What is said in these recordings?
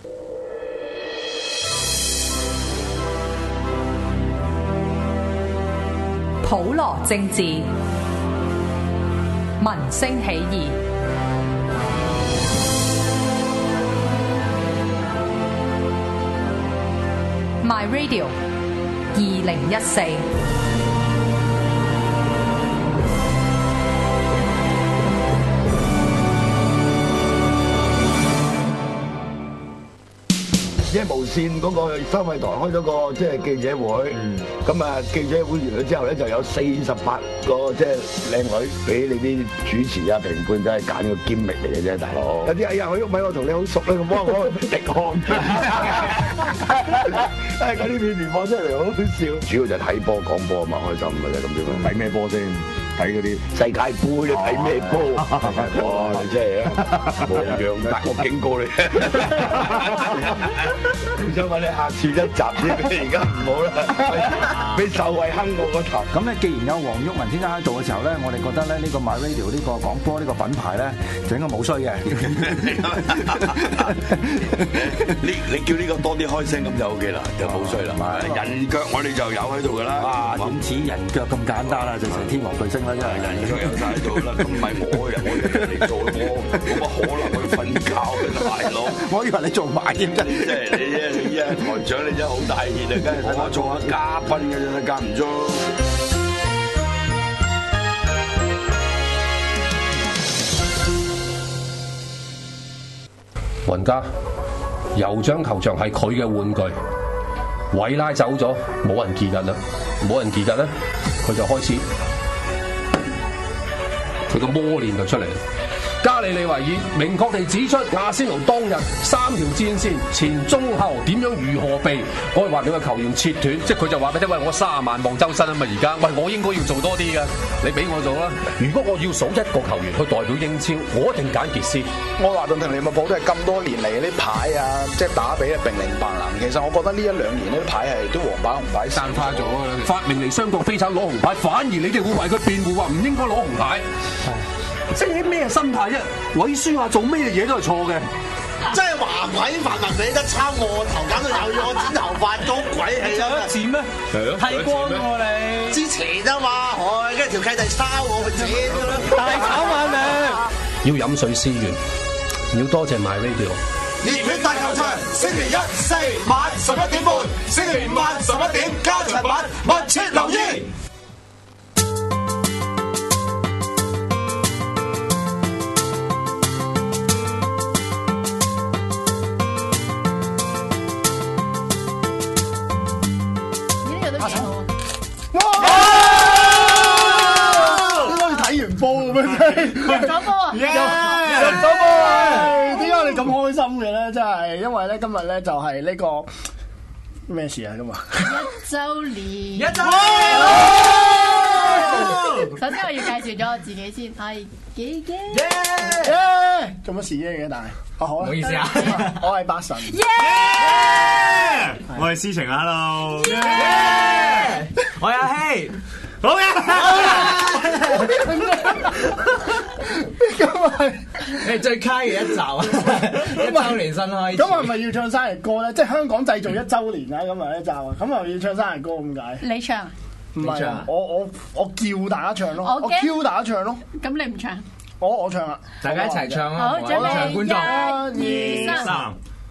普羅政治，民聲起義。My Radio 2014。 即係無線嗰個收費台開咗個即係記者會，咁啊記者會完咗之後咧，就有48個即係靚女俾你啲主持啊評判，真係揀個兼力嚟嘅啫，大佬。有啲哎呀，我郁米我同你好熟咧，咁幫我滴汗。嗰啲片段放出嚟好好笑。主要就睇波講波啊嘛，開心嘅啫咁樣。睇咩波先？睇嗰啲世界盃啊！睇咩波？哇！你真係啊，無樣得我警告你。想揾你下次一集先，而家唔好啦，俾受惠坑我個頭。 咁咧，既然有黃毓民先生喺度嘅時候咧，我哋覺得咧呢個 My Radio 呢個廣播呢個品牌咧，就應該冇衰嘅。 你叫呢個多啲開聲咁就 OK 啦，就冇衰啦。人腳我哋就有喺度㗎啦。 哇！點止人腳咁簡單啦，就成天王巨星啦，真係人腳有晒喺度啦。咁唔係我嚟做，我冇乜可能去瞓覺嘅大佬。 我以為你做埋添啫。 你啊台長你真係好大熱啊，梗係我做下嘉賓嘅啫，間唔中。 雲家，酋長球場係佢嘅玩具，韋拉走咗，冇人記得啦，冇人記得咧，佢就開始佢個魔練就出嚟。加里利維爾明確地指出，亞仙奴當日3條戰線前中後點樣如何避，我係話你個球員切斷，即係佢就話俾你聽，喂，我30萬望周身啊嘛，而家喂我應該要做多啲嘅，你俾我做啦。如果我要數一個球員去代表英超，我一定揀傑斯。 愛華頓同利物浦都係咁多年嚟啲牌啊，即係打比啊並零白藍。其實我覺得呢1-2年呢啲牌係都黃牌紅牌散花咗啊！ 發明嚟雙國飛鏟攞紅牌，反而你哋會為佢辯護，話唔應該攞紅牌。即係啲咩心態啫？韋書亞做咩嘢都係錯嘅。 真係華鬼泛民俾得抄我頭，搞到又要我剪頭髮，都鬼氣啊！ 有錢咩？剃光喎你！ 之前啊嘛，跟住條契弟抄我去剪㗎啦， 大炒晚命。要飲水思源，要多謝 My Radio。 熱血大球場，星期1、4晚11點半，星期5晚11點加長版，密切留意。 入咗波啊！入咗波啊！點解你咁開心嘅咧？真係，因為咧今日咧就係呢個咩事啊？今日 1週年。 1週年。 首先我要介紹咗我自己先，係幾嘅。 做乜事嘅？但係好啦， 唔好意思啊， 我係八神。 我係思晴啊 ，hello。我係阿希。好嘅， 今日係最卡嘅一集啊！1週年新開始， 咁係咪要唱生日歌咧？即係香港製造1週年啊！今日一集啊，咁又要唱生日歌咁解？ 你唱？ 唔係啊，我叫大家唱咯，我叫大家唱咯。 咁你唔唱？ 我唱啊！ 大家一齊唱啊！ 好，準備觀眾 1、2、3。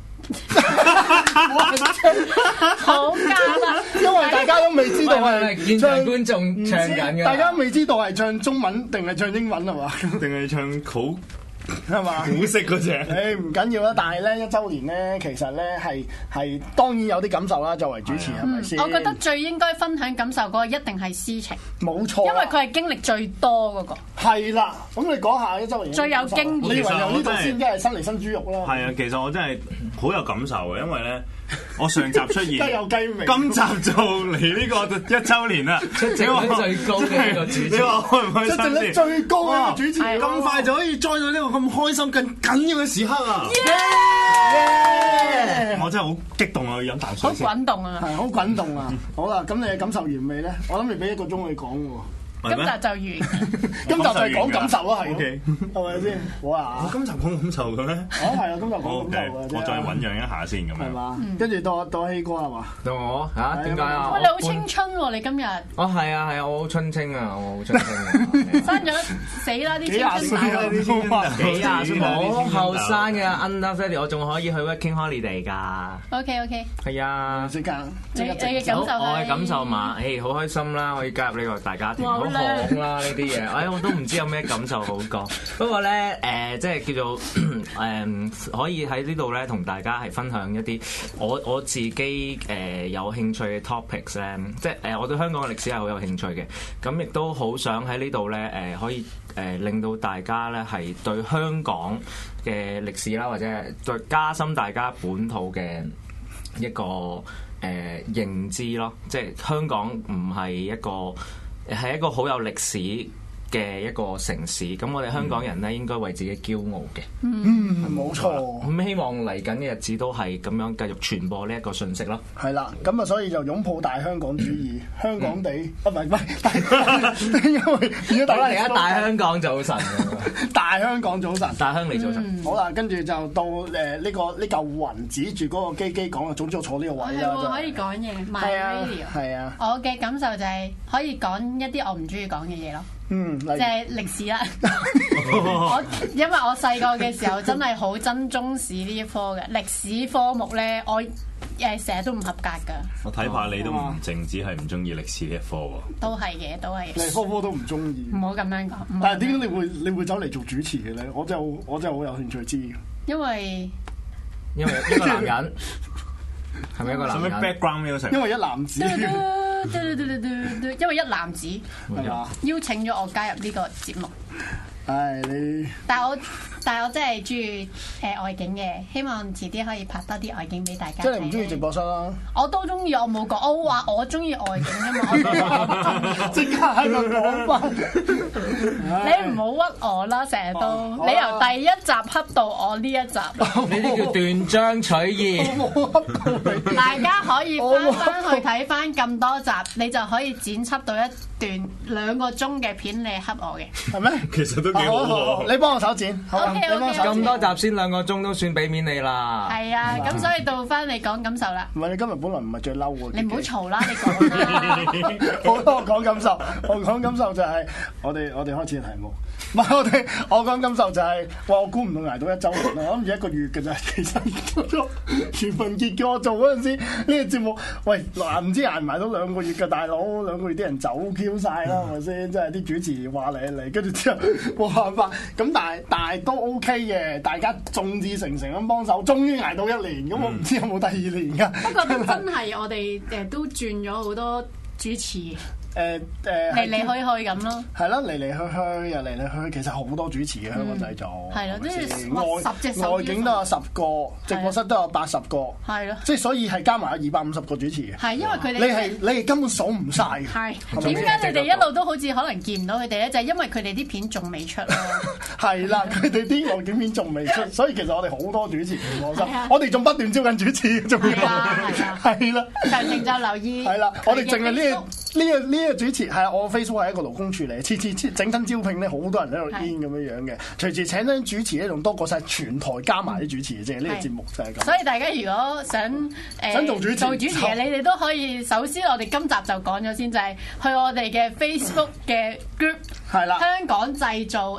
好假啦！因為大家都未知道係現場觀眾唱緊嘅， 大家未知道係唱中文定係唱英文係嘛？ 定係唱好係嘛？ 古色嗰隻。 誒唔緊要啦，但係咧1週年咧，其實咧係當然有啲感受啦。作為主持係咪先？ 我覺得最應該分享感受嗰個一定係思晴， 冇錯， 因為佢係經歷最多嗰個。 係啦，咁你講下1週年最有經驗。 你以為由呢度先，真係新嚟新豬肉啦。 係啊，其實我真係好有感受嘅，因為咧。我上集出現， 有雞味。 今集就嚟呢個1週年啦，出席率最高嘅一個主持，你話開唔開心先？出席率最高嘅一個主持，咁快就可以 join 到呢個咁開心、咁緊要嘅時刻啊！我真係好激動啊！要飲啖水先。 好滾動啊！ 係好滾動啊！好啦，咁你嘅感受完未咧？我諗你俾1個鐘你講喎。 今集就完。 今集就係講感受咯，係咪先？好啊！ 今集講感受嘅咩？ 係啊，今集講感受嘅。 我再醖釀一下先咁樣。 係嘛？跟住到希哥係嘛？ 到我嚇？點解啊？ 喂，你好青春喎！你今日係啊，我好春青啊，我好春青。 生咗死啦啲青春幾廿歲好後生嘅 under 30，我仲可以去 working holiday 㗎。 OK。係啊， 即刻你嘅感受係？ 我嘅感受嘛，好開心啦，可以加入呢個大家庭，好紅啦呢啲嘢。我都唔知有咩感受好講。不過咧，即係叫做可以喺呢度咧，同大家係分享一啲我自己有興趣嘅 topics 咧，即係我對香港嘅歷史係好有興趣嘅。咁亦都好想喺呢度咧，可以令到大家咧係對香港嘅歷史啦，或者係再加深大家本土嘅一個認知咯。即係香港唔係一個好有歷史嘅一個城市，咁我哋香港人咧應該為自己驕傲嘅。 冇錯。 咁希望嚟緊嘅日子都係咁樣繼續傳播呢一個訊息咯。 係啦，咁啊，所以就擁抱大香港主義，香港地唔係，因為而家而家大香港早晨， 大香港早晨， 大香港早晨。 好啦，跟住就到呢嚿雲指住嗰個機講啊，總之我坐呢個位啦。 可以講嘢 ，My Radio。 係啊。 我嘅感受就係可以講一啲我唔中意講嘅嘢咯。即係歷史啦。因為我細個嘅時候真係好憎中史呢一科嘅歷史科目咧，我成日都唔合格㗎。 我睇怕你都唔淨止係唔中意歷史呢一科喎。 都係嘅，都係。 你科都唔中意。唔好咁樣講。 但係點解你會走嚟做主持嘅咧？我真係好有興趣知。 因為一個男人係咪一個男人 ？background music。 因為一男子。 因為一男子邀請咗我加入呢個節目。 你。 但係我真係中意外景嘅，希望遲啲可以拍多啲外景俾大家。 即係你唔中意直播室啦？ 我都中意，我冇講，我話我中意外景啊嘛。 即刻喺度講翻。 你唔好屈我啦，成日都你由第一集恰到我呢一集。 你呢叫斷章取義。 大家可以翻去睇翻咁多集，你就可以剪輯到一段2個鐘嘅片嚟恰我嘅。係咩？ 其實都幾好。 你幫我手剪。 咁多集先2個鐘都算俾面你啦。 係啊，咁所以到翻你講感受啦。 唔係你今日本來唔係最嬲喎。 你唔好嘈啦，你講啦。 好多我講感受，我講感受就係我哋開始嘅題目。唔係我講感受就係我估唔到捱到1週年，我諗住1個月嘅咋。其實全份結叫我做嗰陣時，呢個節目喂唔知捱唔捱到2個月嘅大佬，2個月啲人走 Q 晒啦，係咪先？即係啲主持話嚟，跟住之後冇辦法。咁但係都 OK 嘅，大家眾志成城咁幫手，終於捱到1年。咁我唔知有冇第2年㗎。 不過真係我哋都轉咗好多主持。嚟嚟去去咁咯， 係咯，嚟嚟去去又嚟嚟去去，其實好多主持嘅香港製造， 係咯，即係外景都有10個，直播室都有80個， 係咯， 即係所以係加埋有250個主持嘅， 係因為佢哋你係根本數唔晒嘅， 係點解你哋一路都好似可能見唔到佢哋咧？就係因為佢哋啲片仲未出咯，係啦，佢哋啲外景片仲未出，所以其實我哋好多主持，我哋仲不斷招緊主持，仲要係啦， 詳情就留意， 係啦，我哋淨係呢個主持係我 Facebook 係一個勞工處嚟，次整親招聘咧，好多人喺度 in 咁樣嘅，隨時請緊主持咧，仲多過晒全台加埋啲主持嘅啫。呢個節目就係咁。 所以大家如果想做主持嘅，你哋都可以首先我哋今集就講咗先，就係去我哋嘅 Facebook 嘅 group 係啦， 香港製造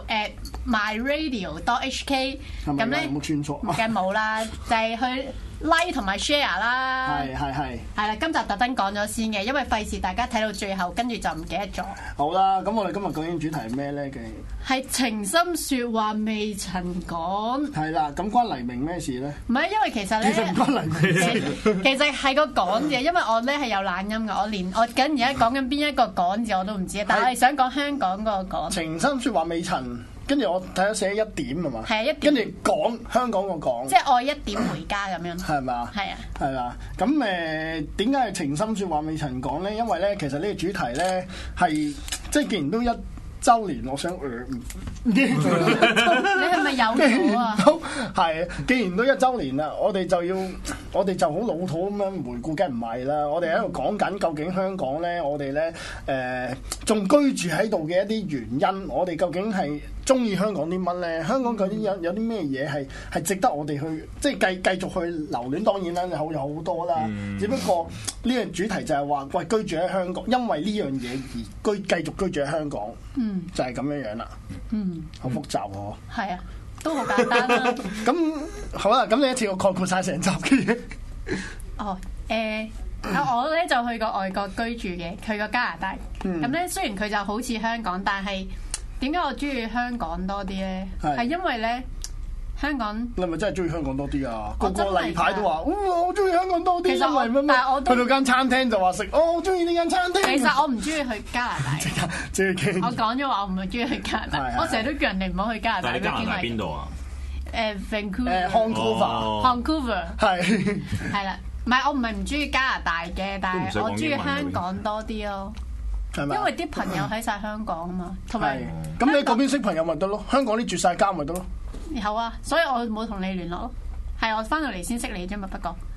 @myradio.hk 咁咧， 冇串錯， 梗冇啦，就係去。like 同埋 share 啦，係啦，今集特登講咗先嘅，因為費事大家睇到最後，跟住就唔記得咗。 好啦，咁我哋今日究竟主題係咩咧？ 係情深説話未曾講。 係啦，咁關黎明咩事咧？ 唔係，因為其實咧， 其實唔關黎明事。 其實係個講字，因為我咧係有懶音嘅，我緊而家講緊邊一個講字我都唔知，但係我係想講香港嗰個講。 情深説話未曾。跟住我睇咗寫1點係嘛， 係1點。 跟住講香港個講， 即係愛1點回家咁樣。 係嘛？ 係啊。 係啦。咁點解係情深説話未曾講咧？因為咧，其實呢個主題咧係即係既然都週年，我想你係咪有咗啊？ 係，既然都1週年啦，我哋就好老土咁樣回顧，梗唔係啦。我哋喺度講緊究竟香港咧，我哋咧仲居住喺度嘅一啲原因，我哋究竟係中意香港啲乜咧？香港究竟有啲咩嘢係值得我哋去即係繼續去留戀？當然啦，有好多啦。只不過呢個主題就係話，喂，居住喺香港，因為呢樣嘢而繼續居住喺香港，就係咁樣樣啦。好複雜喎。 係啊，都好簡單啦。 咁好啦，咁你一次過概括晒成集嘅嘢。 哦，我咧就去過外國居住嘅，去過加拿大。咁咧雖然佢就好似香港，但係點解我中意香港多啲咧？係因為咧香港， 你係咪真係中意香港多啲啊？個個例牌都話，我中意香港多啲。 其實我因為但係我去到間餐廳就話食，我中意呢間餐廳。 其實我唔中意去加拿大。 我講咗話我唔係中意去加拿大，我成日都叫人哋唔好去加拿大。 但係加拿大邊度啊 ？Vancouver 係啦。唔係，我唔係唔中意加拿大嘅，但係我中意香港多啲咯。因為啲朋友喺晒香港啊嘛，同埋咁你嗰邊識朋友咪得咯？香港啲絕晒交咪得咯？ 有啊，所以我冇同你聯絡咯。係我翻到嚟先識你啫嘛，不過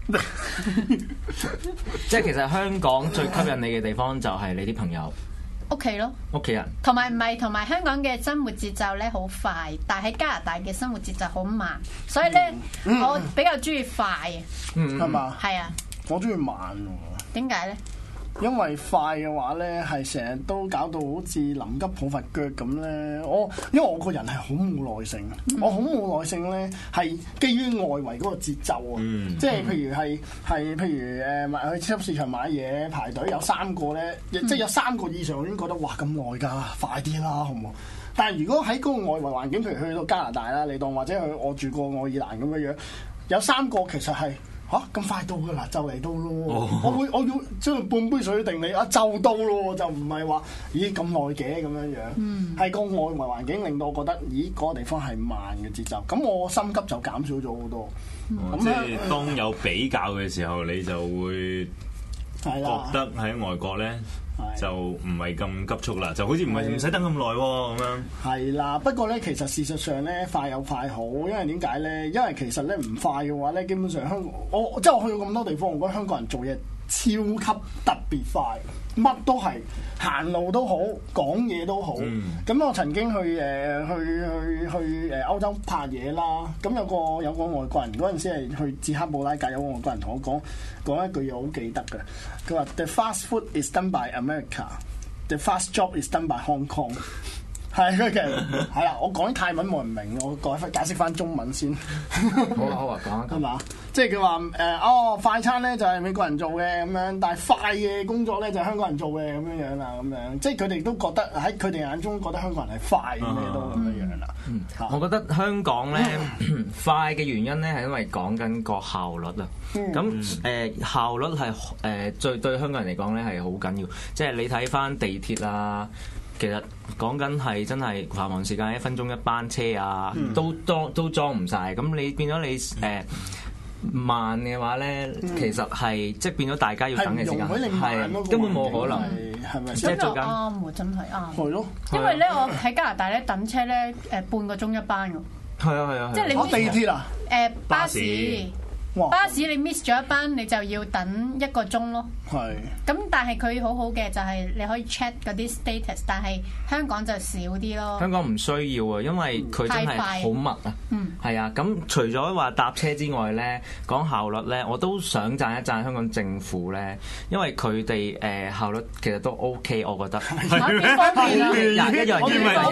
即係其實香港最吸引你嘅地方就係你啲朋友、 屋企咯、 屋企人，同埋香港嘅生活節奏咧好快，但係喺加拿大嘅生活節奏好慢，所以咧我比較中意快嘅， 係嘛？ 係啊， 我中意慢喎。點解咧？ 因為快嘅話咧，係成日都搞到好似臨急抱佛腳咁咧。因為我個人係好冇耐性，我好冇耐性咧，係基於外圍嗰個節奏啊。即係譬如去超級市場買嘢排隊有3個咧，即係有3個以上，我已經覺得哇咁耐㗎，快啲啦，好唔好？但係如果喺嗰個外圍環境，譬如去到加拿大啦，你當或者我住過愛爾蘭咁樣樣，有3個其實係。咁快到㗎啦，就嚟到咯！我要將半杯水定你就到咯，就唔係話咦咁耐嘅咁樣樣。係個外圍環境令到我覺得，咦嗰個地方係慢嘅節奏，咁我心急就減少咗好多。 即係當有比較嘅時候，你就會覺得喺外國咧。就唔係咁急促啦，就好似唔使等咁耐喎咁樣。係啦，不過咧，其實事實上咧，快有快好，因為點解咧？因為其實咧唔快嘅話咧，基本上香港我去過咁多地方，我覺得香港人做嘢超級特別快，乜都係行路都好，講嘢都好。咁我曾經去歐洲拍嘢啦，咁有個外國人嗰陣時係去捷克布拉格，有個外國人同我講一句嘢好記得嘅，佢話 The fast food is done by America, the fast job is done by Hong Kong。係啦，我講啲泰文冇人明，我解釋翻中文先。 好啊，講係嘛？即係佢話快餐咧就係美國人做嘅咁樣，但係快嘅工作咧就係香港人做嘅咁樣啦，咁樣即係佢哋都覺得喺佢哋眼中覺得香港人係快嘅都咁樣啦。 我覺得香港咧快嘅原因咧係因為講緊個效率啊。咁效率係最對香港人嚟講咧係好緊要，即係你睇翻地鐵啊。其實講緊係真係繁忙時間1分鐘1班車啊，都裝唔晒。咁你變咗你慢嘅話咧，其實係即係變咗大家要等嘅時間係根本冇可能。 係咪？ 即係啱喎，真係啱。 係咯， 因為咧我喺加拿大咧等車咧半個鐘1班㗎。 係啊。 即係你地鐵啊？ 巴士你 miss 咗一班，你就要等1個鐘咯。係。咁但係佢好好嘅就係你可以 check 嗰啲 status， 但係香港就少啲咯。香港唔需要啊，因為佢真係好密啊。係啊，咁除咗話搭車之外咧，講效率咧，我都想讚一讚香港政府咧，因為佢哋效率其實都 OK， 我覺得。一樣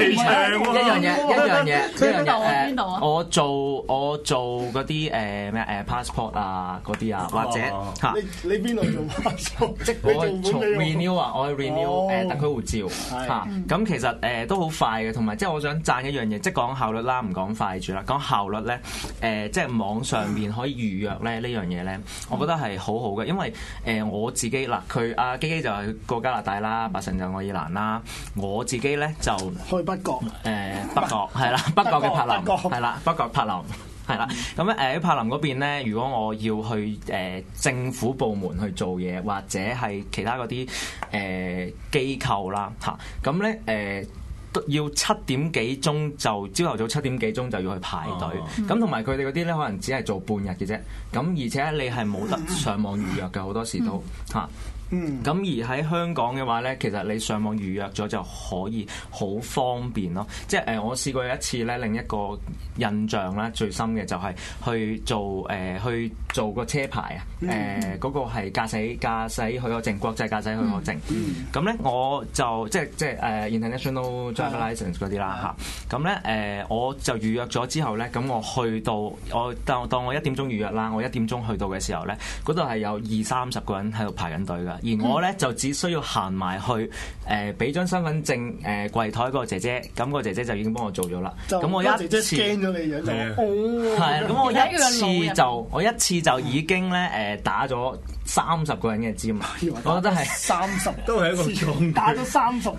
嘢。我做嗰啲passport 啊嗰啲啊，或者嚇你邊度做 passport？ 即係我從 renew 啊，我去 renew 特區護照嚇。咁其實都好快嘅，同埋即係我想讚一樣嘢，即係講效率啦，唔講快住啦，講效率咧即係網上面可以預約咧呢樣嘢咧，我覺得係好好嘅，因為我自己嗱佢阿基就係過加拿大啦，八神就愛爾蘭啦，我自己咧就去北角北角係啦，北角嘅柏林係啦，北角柏林。係啦，咁喺柏林嗰邊咧，如果我要去政府部門去做嘢，或者係其他嗰啲機構啦嚇，咁咧要7點幾鐘就朝頭早7點幾鐘就要去排隊，咁同埋佢哋嗰啲咧可能只係做半日嘅啫，咁而且你係冇得上網預約嘅，好多時都嚇。咁而喺香港嘅話咧，其實你上網預約咗就可以好方便咯。即係我試過有一次咧，另一個印象咧最深嘅就係去做個車牌啊。嗰個係駕駛許可證，國際駕駛許可證。咁咧我就即係International Driver License 嗰啲啦嚇。咁咧我就預約咗之後咧，咁我去到我當我1點鐘預約啦，我1點鐘去到嘅時候咧，嗰度係有20-30個人喺度排緊隊㗎。而我咧就只需要行埋去俾張身份證櫃台嗰個姐姐，咁個姐姐就已經幫我做咗啦。咁我一次 scan 咗你樣就係咁我一次就已經咧打咗30個人嘅尖，我覺得係 30 都係一個重打咗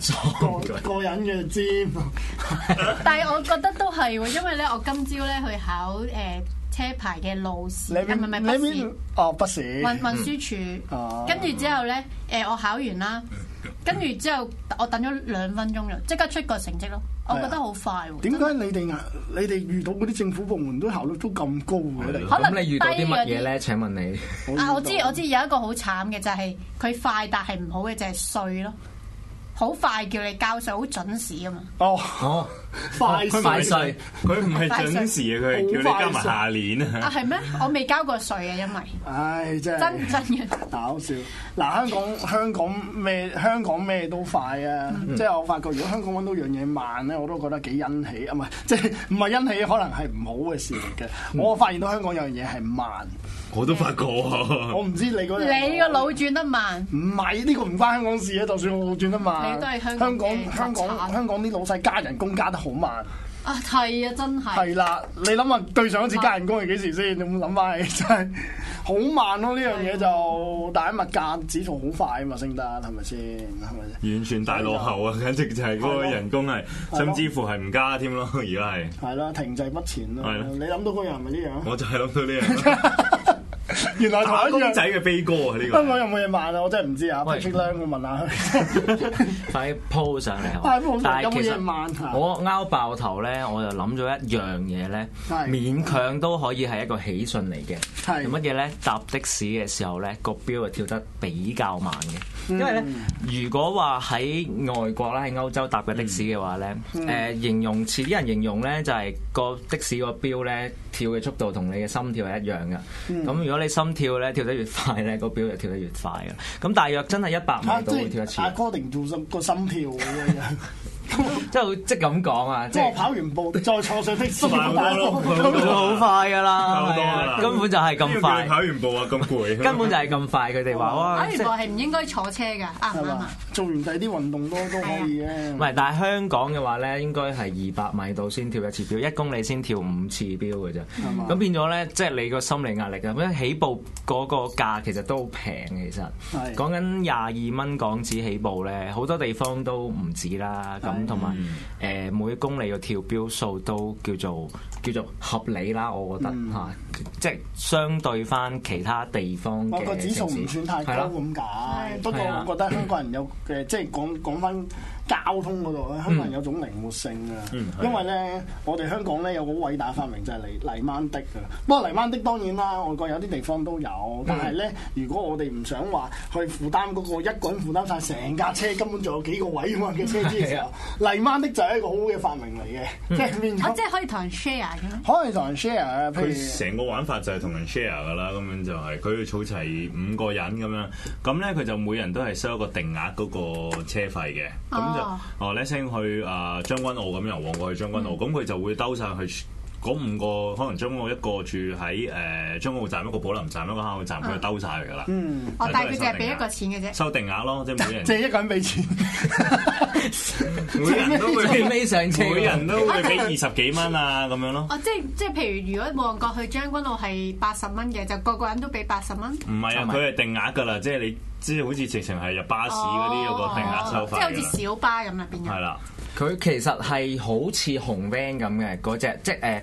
30個人嘅尖。 但係我覺得都係喎，因為咧我今朝咧去考車牌嘅路試，唔係筆試， 筆試運輸署，跟住之後咧，我考完啦，跟住之後我等咗2分鐘就即刻出個成績咯，我覺得好快喎。 點解你哋遇到嗰啲政府部門都效率都咁高嘅？ 咁你遇到啲乜嘢咧？請問你？ 我知有一個好慘嘅就係佢快，但係唔好嘅就係稅咯。好快叫你交稅，好準時啊嘛！ 快稅，佢唔係準時啊，佢係叫你交埋下年啊！ 啊係咩？我未交過稅啊，因為真嘅搞笑。嗱，香港咩都快啊！即係我發覺，如果香港揾到樣嘢慢咧，我都覺得幾欣喜啊！唔係即係唔係欣喜，可能係唔好嘅事嚟嘅。我發現到香港有樣嘢係慢。 我都發覺啊！ 我唔知你嗰個腦轉得慢， 唔係呢個唔關香港事啊！就算我腦轉得慢， 你都係香港啲老細加人工加得好慢啊！係啊，真係係啦！你諗下對上一次加人工係幾時先？你有冇諗翻起？真係好慢咯！呢樣嘢就但係物價指數好快啊嘛，升得係咪先？係咪先？ 完全大落後啊！簡直就係嗰個人工係，甚至乎係唔加添咯。而家係係啦，停滯不前咯。你諗到嗰樣係咪呢樣？ 我就係諗到呢樣。原來打工仔嘅悲歌啊！呢個香港有冇嘢慢啊？我真係唔知啊。Patrick 咧，我問下佢。 快 po 上嚟。 但係有冇嘢慢啊？ 我拗爆頭咧，我就諗咗一樣嘢咧，勉強都可以係一個喜訊嚟嘅。係乜嘢咧？搭的士嘅時候咧，個錶就跳得比較慢嘅。因為咧，如果話喺外國啦，喺歐洲搭嘅的士嘅話咧，形容詞啲人形容咧就係個的士個錶咧跳嘅速度同你嘅心跳係一樣嘅。咁如果你心跳咧跳得越快咧，個錶就跳得越快嘅。咁大約真係100米都會跳一次。 according to 個心跳咁樣。 即係咁講啊！ 即係我跑完步再坐上的士， 好快㗎啦，根本就係咁快。 跑完步啊，咁攰。 根本就係咁快，佢哋話哇！ 跑完步係唔應該坐車㗎，啱唔啱啊？ 做完第啲運動都可以嘅。 唔係，但係香港嘅話咧，應該係200米度先跳一次錶，1公里先跳5次錶嘅啫。咁變咗咧，即係你個心理壓力啊！咁起步嗰個價其實都好平，其實講緊22蚊港紙起步咧，好多地方都唔止啦。咁同埋每公里嘅跳錶數都叫做合理啦，我覺得嚇，即係相對翻其他地方嘅個指數唔算太高咁解。不過我覺得香港人有即係講翻交通嗰度咧，香港人有種靈活性啊。因為咧，我哋香港咧有個好偉大發明就係黎曼的㗎。不過黎曼的當然啦，外國有啲地方都有，但係咧，如果我哋唔想話去負擔嗰個一個人負擔晒成架車，根本仲有幾個位啊嘛嘅車資嘅時候，黎曼的就係一個好好嘅發明嚟嘅，即係變咗。 即係可以同人 share 嘅咩？ 可以同人 share 啊！ 佢成個玩法就係同人 share 㗎啦，咁樣就係佢儲齊5個人咁樣，咁咧佢就每人都係收一個定額嗰個車費嘅，咁就呢聲去將軍澳咁，由旺角去將軍澳，咁佢就會兜晒去嗰5個，可能將軍澳一個住喺將軍澳站，一個寶林站，一個香港站，佢就兜晒佢㗎啦。 但係佢淨係俾一個錢嘅啫， 收定額咯，即係每人。 即係一個人俾錢， 每人都會俾上車， 每人都會俾20幾蚊啊咁樣咯。 即係譬如如果旺角去將軍澳係80蚊嘅，就個個人都俾80蚊。 唔係啊，佢係定額㗎啦，即係你。即係好似直情係入巴士嗰啲有個定額收費， 即係好似小巴咁啦，變咗。 係啦，佢其實係好似紅 van 咁嘅嗰隻，即係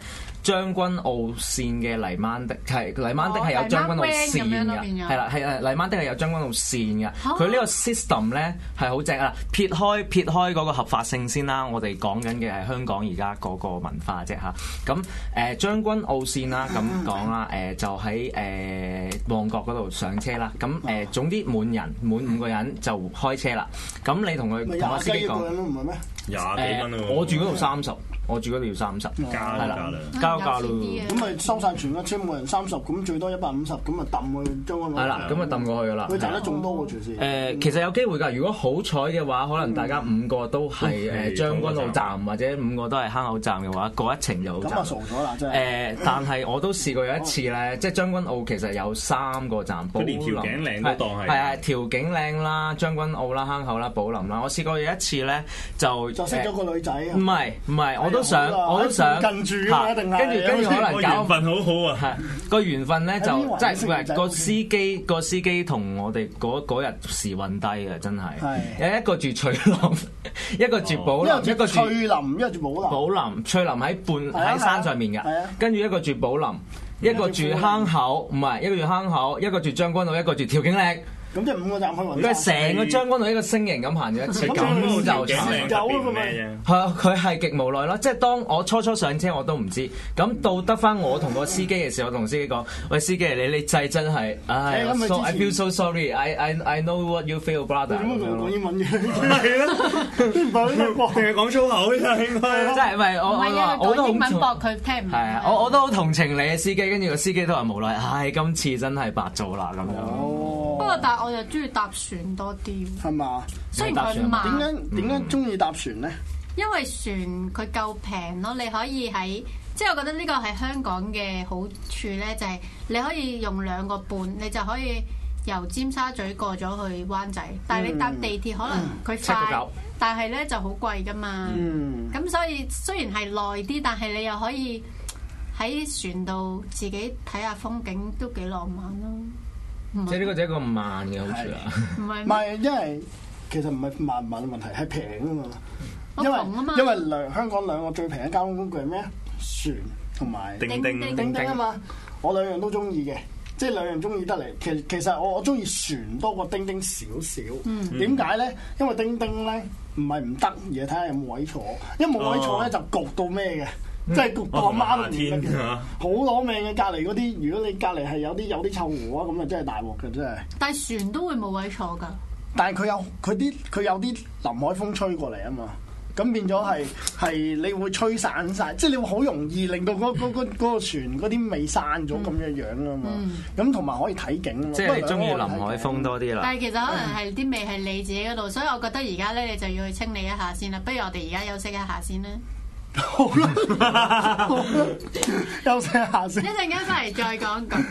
將軍澳線嘅黎曼的係黎曼的係有將軍澳線嘅，係啦係黎曼的係有將軍澳線嘅。佢呢個 system 咧係好正啊！撇開嗰個合法性先啦，我哋講緊嘅係香港而家嗰個文化啫嚇。咁將軍澳線啦，咁講啦，就喺旺角嗰度上車啦。咁總之滿5個人就開車啦。咁你同我司機講， 廿幾蚊喎。 我住嗰度30。我住嗰度要30，係啦，加價咯。 咁咪收晒全架車每人30，咁最多150，咁咪抌去將軍澳。 係啦，咁咪抌過去噶啦。 佢賺得仲多喎，廚師。 其實有機會㗎。如果好彩嘅話，可能大家5個都係將軍澳站，或者5個都係坑口站嘅話，過一程就好賺。 咁啊傻咗啦，真係。 但係我都試過有一次咧，即係將軍澳其實有3個站，寶林、 條頸嶺都當係。 係啊，調景嶺啦、將軍澳啦、坑口啦、寶林啦。我試過有一次咧，就識咗個女仔。 唔係，我都想。 近住啊，一定係。 跟住可能緣分好好啊。 係個緣分咧就即係個司機同我哋嗰日時運低嘅，真係。有一個住翠林，一個住寶林，一個住翠林，一個住寶林。 寶林翠林喺山上面嘅，跟住一個住寶林，一個住坑口，唔係一個住坑口，一個住將軍澳，一個住調景嶺。 咁即係5個站去雲。 佢係成個將軍澳一個星形咁行咗一次，咁就佢係極無奈咯。即係當我初上車我都唔知，咁到得翻我同個司機嘅時候，我同司機講：喂，司機你制真係，唉 ，I feel so sorry，I know what you feel, brother。 點解同我講英文嘅？係啦，唔係定係講粗口啫，應該。 即係唔係我都好英文博佢聽唔明。 係啊，我都好同情你嘅司機，跟住個司機都話無奈，唉，今次真係白做啦咁樣。 不過但係我就中意搭船多啲， 係嘛？ 雖然佢慢。 點解中意搭船咧？ 因為船佢夠平咯，你可以喺即係我覺得呢個係香港嘅好處咧，就係你可以用2個半，你就可以由尖沙咀過咗去灣仔。但係你搭地鐵可能佢快，但係咧就好貴㗎嘛。咁所以雖然係耐啲，但係你又可以喺船度自己睇下風景，都幾浪漫咯。 即係呢個就係一個慢嘅好處啊！ 唔係，因為其實唔係慢唔慢嘅問題，係平啊嘛。因為香港2個最平嘅交通工具係咩啊？船同埋叮叮啊嘛。我2樣都中意嘅，即係2樣中意得嚟。其實我中意船多過叮叮少少。點解咧？因為叮叮咧唔係唔得，而係睇下有冇位坐。因為冇位坐咧就焗到咩嘅。即係焗到阿媽都唔得嘅，好攞命嘅。隔離嗰啲，如果你隔離係有啲臭狐啊，咁啊真係大鑊嘅，真係。 但係船都會冇位坐㗎。 但係佢有啲臨海風吹過嚟啊嘛，咁變咗係你會吹散晒，即係你會好容易令到嗰個船嗰啲尾散咗咁嘅樣啊嘛。咁同埋可以睇景啊嘛。 即係你中意臨海風多啲啦。 但係其實可能係啲味係你自己嗰度，所以我覺得而家咧你就要去清理一下先啦。不如我哋而家休息一下先啦。 好啦，休息下先。 一陣間翻嚟再講講。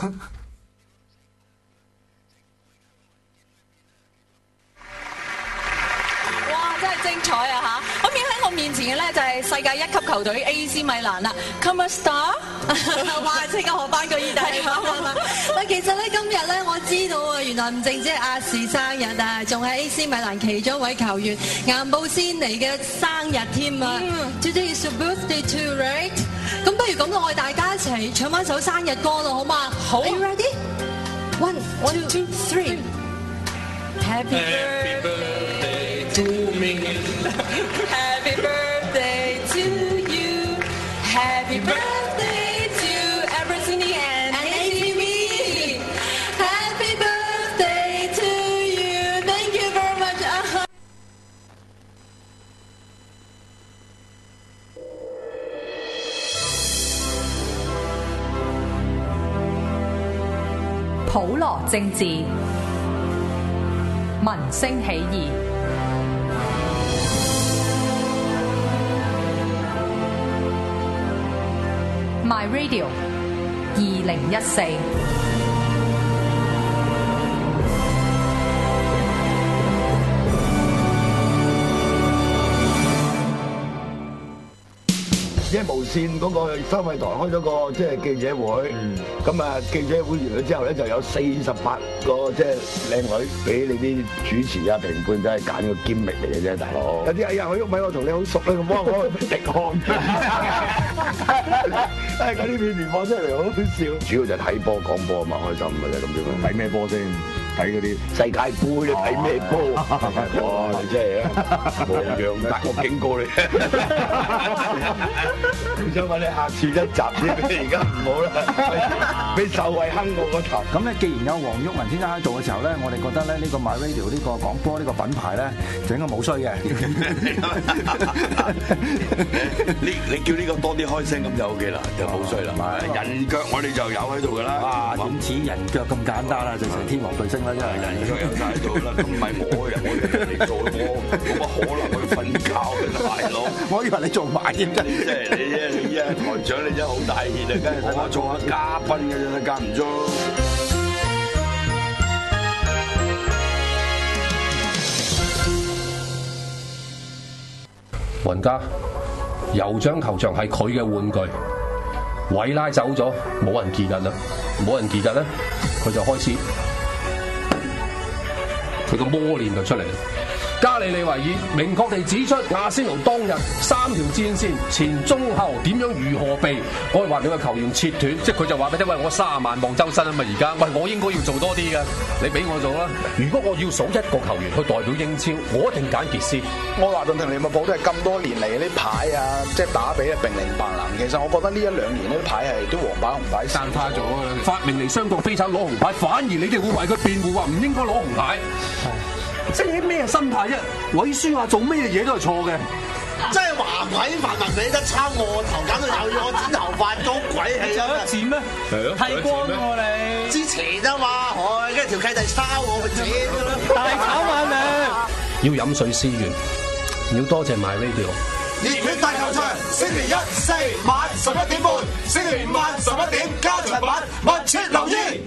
哇！真係精彩啊嚇！咁喺我面前嘅咧就係世界1級球隊 AC 米蘭啦 ，Come Star！ 哇！即刻學翻個意大利話。嗱，其實咧今日咧我知道啊，原來唔淨止係亞視生日啊，仲係 AC 米蘭其中一位球員顏布仙尼嘅生日添啊。Today is your birthday too, right？ 咁不如咁啦，我哋大家一齊唱翻首生日歌咯，好嘛？好。Are you ready? 1, 2, 3. Happy birthday to me. Happy birthday to you. Happy birthday to Eversini and ATV. Happy birthday to you. Thank you very much. 普羅政治，民聲起義。My Radio 2014。 即係無線嗰個收費台開咗個即係記者會，咁啊記者會完咗之後咧，就有48個即係靚女俾你啲主持啊評判，真係揀個堅力嚟嘅啫，大佬。有啲哎呀，我鬱米我同你好熟咧，咁幫我滴汗，嗰啲片段放出嚟好好笑。主要就係睇波講波啊嘛，開心咪就係咁啫嘛。睇咩波先？睇嗰啲世界盃啊，睇咩波？哇！你真係啊，無樣得，我警告你。唔想問你下次一集先，而家唔好啦，俾受惠坑我個頭。 咁咧，既然有黃毓民先生喺度嘅時候咧，我哋覺得咧呢個 MyRadio 呢個廣播呢個品牌咧，就應該冇衰嘅。 你叫呢個多啲開聲咁就 OK 啦，就冇衰啦。人腳我哋就有喺度㗎啦。 哇！點似人腳咁簡單啦，就成天王巨星啦，真係人腳有晒喺度啦。咁唔係我嚟做，我冇乜可能去瞓覺嘅大佬。 我以為你做埋添啫。 你啊台長，你真係好大氣啊！梗係我做下嘉賓嘅啫，間唔中。 雲家，酋長球場係佢嘅玩具，韋拉走咗，冇人記得啦，冇人記得咧，佢就開始佢個魔練就出嚟。加里利維爾明確地指出，阿仙奴當日3條戰線前中後點樣如何避，我係話你個球員切斷，即係佢就話俾你聽，喂，我30萬望周身啊嘛，而家喂我應該要做多啲嘅，你俾我做啦。如果我要數一個球員去代表英超，我一定揀傑斯。 愛華頓同利物浦都係咁多年嚟啲牌啊，即係打比啊，並零白藍。其實我覺得呢1-2年呢啲牌係都黃牌紅牌散花咗啦。 發明嚟雙國飛鏟攞紅牌，反而你哋會為佢辯護話唔應該攞紅牌。即係咩心態啫？韋書亞做咩嘢都係錯嘅。 真係華鬼泛民俾得抄我頭，搞到又要我剪頭髮，都鬼氣啊！ 剪咩？係咯， 剃光喎你。之前啊嘛，跟住條契弟抄我去剪㗎啦， 大炒晚命。要飲水思源，要多謝 MyRadio。 熱血大球場，星期1、4晚11點半，星期5晚11點加長版，密切留意。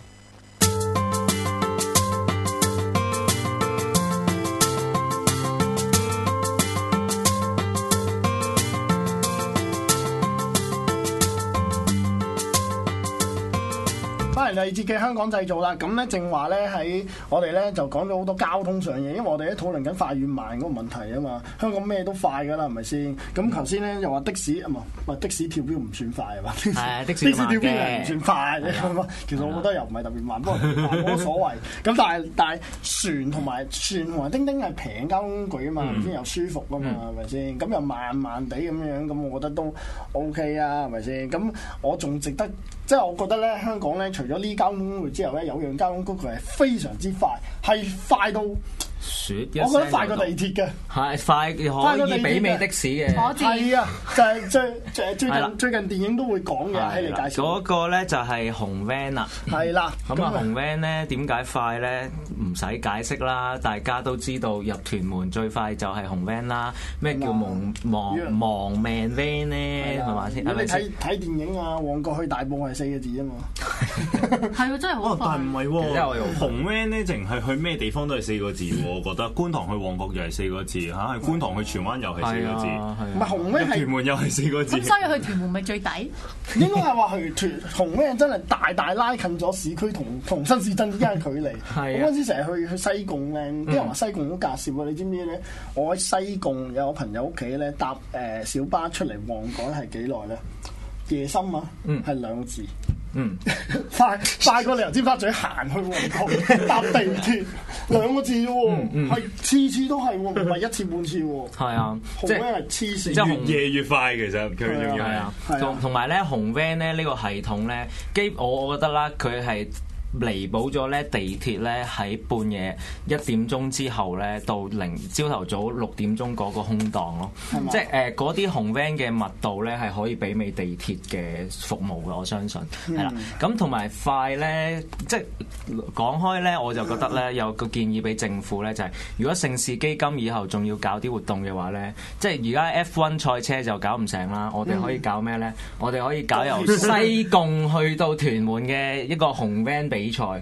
翻嚟第二節嘅香港製造啦，咁咧正話咧喺我哋咧就講咗好多交通上嘢，因為我哋咧討論緊快與慢嗰個問題啊嘛。香港咩都快噶啦，係咪先？咁頭先咧又話的士啊嘛，的士跳標唔算快係嘛？ 係的士跳標係唔算快嘅。其實我覺得又唔係特別慢，不過冇乜所謂。咁但係船同埋叮叮係平交通工具啊嘛，先又舒服啊嘛，係咪先？咁又慢慢地咁樣，咁我覺得都 OK 啊，係咪先？咁我仲值得，即係我覺得咧，香港咧除咗呢交通工具之後咧，有樣交通工具係非常之快，係快到我覺得快過地鐵嘅， 係快可以媲美的士嘅。 係啊，就係最近電影都會講嘅，喺你介紹嗰個咧就係紅 van 啦。 係啦， 咁啊紅 van 咧點解快咧？唔使解釋啦，大家都知道入屯門最快就係紅 van 啦。咩叫亡命 van 咧？係嘛先？ 你睇電影啊，旺角去大埔係4個字啊嘛。 係喎，真係好快。 但係唔係喎，紅 van 咧淨係去咩地方都係4個字喎。我覺得觀塘去旺角又係4個字嚇，係觀塘去荃灣又係4個字， 唔係紅 van 係屯門又係4個字。 咁所以去屯門咪最抵？ 應該係話去紅 van 真係大拉近咗市區同新市鎮之間嘅距離。我嗰陣時成日去西貢咧，啲人話西貢好隔涉喎，你知唔知咧？我喺西貢有個朋友屋企咧，搭小巴出嚟旺角係幾耐咧？夜深啊，係2個字。快過你由尖沙咀行去旺角搭地鐵2個字喎，係次次都係喎，唔係1次半次喎。 係啊， 紅 van 係黐線， 即係越夜越快，其實佢仲要係同埋咧紅 van 咧呢個系統咧，我覺得啦，佢係彌補咗咧地鐵咧喺半夜1點鐘之後咧到朝頭早6點鐘嗰個空檔咯，即係嗰啲紅 van 嘅密度咧係可以媲美地鐵嘅服務嘅，我相信係啦。咁同埋快咧，即係講開咧，我就覺得咧有個建議俾政府咧，就係如果盛事基金以後仲要搞啲活動嘅話咧，即係而家 F1 賽車就搞唔成啦，我哋可以搞咩咧？我哋可以搞由西貢去到屯門嘅一個紅 van 比賽，